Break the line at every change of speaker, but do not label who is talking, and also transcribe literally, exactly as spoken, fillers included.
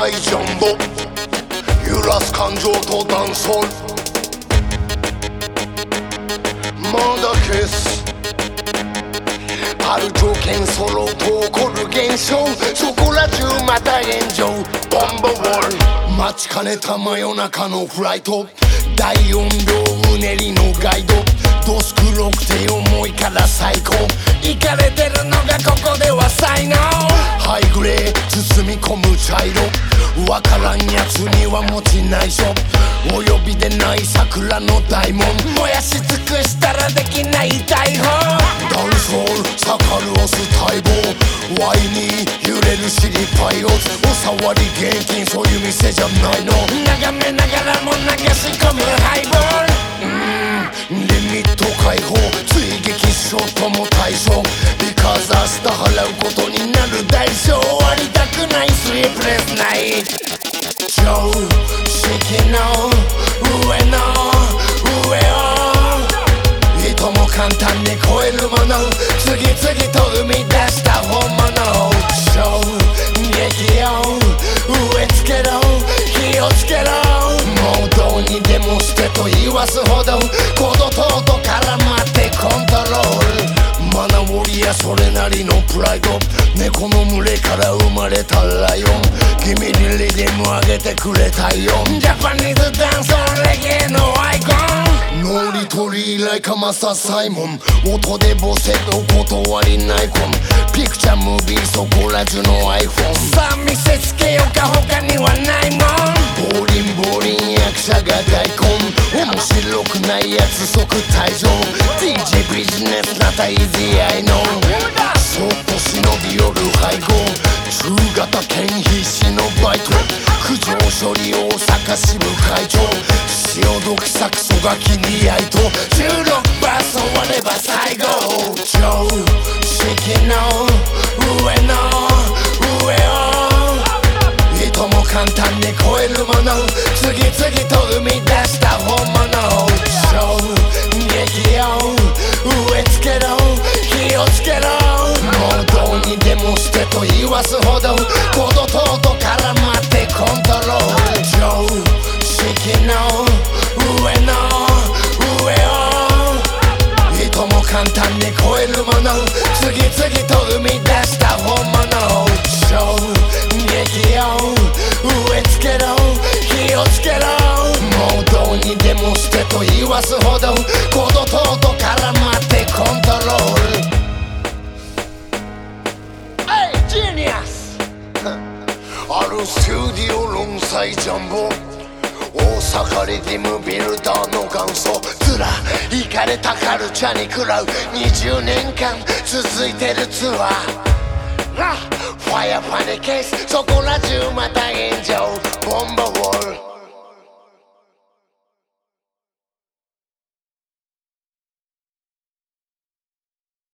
才ジャンボ揺らす感情とダンソールまだ消すある条件揃うと起こる現象そこら中また炎上ボンバーワール待ちかねた真夜中のフライト大音量うねりのガイドドス黒くて重いから最高イカれてるのがここでは才能ハイグレー包み込む茶色わからんやつには持ち内緒お呼びでない桜の大門燃やし尽くしたらできない大砲ダンソール盛る押す待望ワイに揺れる尻パイオツお触り現金そういう店じゃないの眺めながらも流し込むハイボールうーんリミット解放追撃しようとも対象 Because 明日払うことになる代償終わりたくないスリープレスナイト常識の上の上をいとも簡単に超えるもの次々と生み出した本物衝撃を植え付けろ火をつけろもうどうにでもしてと言わすほどコード等と絡まってコントロールマナウォリアそれなりのプライド猫の群れから生まれたライオン君にリズム上げてくれたよジャパニーズダンスレゲエのアイコンノーリトリーライカマササイモン音でボセと断りないコンピクチャームービーそこら中の アイフォン さあ見せつけようか他にはないもんボーリンボーリン役者が大根面白くないやつ即退場 ディージェー ビジネスなたイージーアイノーそっと忍び寄る配合中型犬必死のバイト苦情処理大阪支部会長潮時サクソが気に合いとじゅうろくバース終われば最後常識の上の上をいとも簡単に超えるもの次々と生み出した本物衝撃を植え付けろ火をつけろもうどうにでもしてと言わすほどコード等と絡まってコントロール常識の上の上をいとも簡単に超えるもの次々と生み出した本物衝撃を植え付けろ火をつけろもうどうにでもしてと言わすほどコード等と絡まってコントロールあるスタジオ論祭ジャンボ大阪リズムビルダーの元祖ずらイカれたカルチャーに食らうにじゅうねんかん続いてるツアーファイアパニケースそこら中また炎上ボンバー